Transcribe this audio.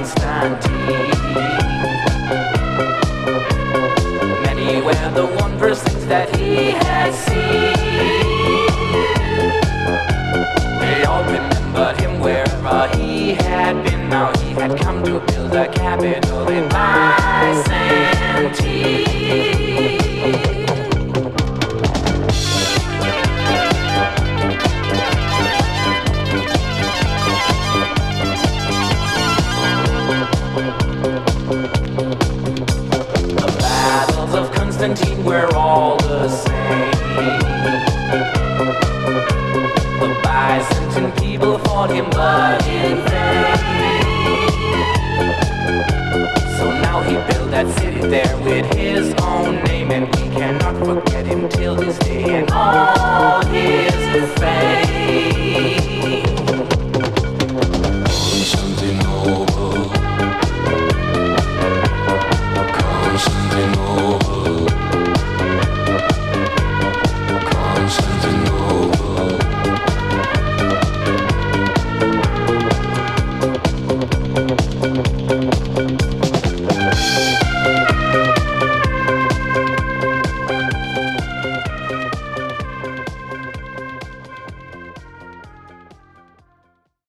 Constantine. Many were the wondrous things that he had seen. They all remembered him wherever he had been. Now he had come to build a capital in Byzantium. Constantine were all the same. The Byzantine people fought him but in vain. So now he built that city there with his own name, and we cannot forget him till this day and all his fame. Constantinople, Constantinople, Constantinople.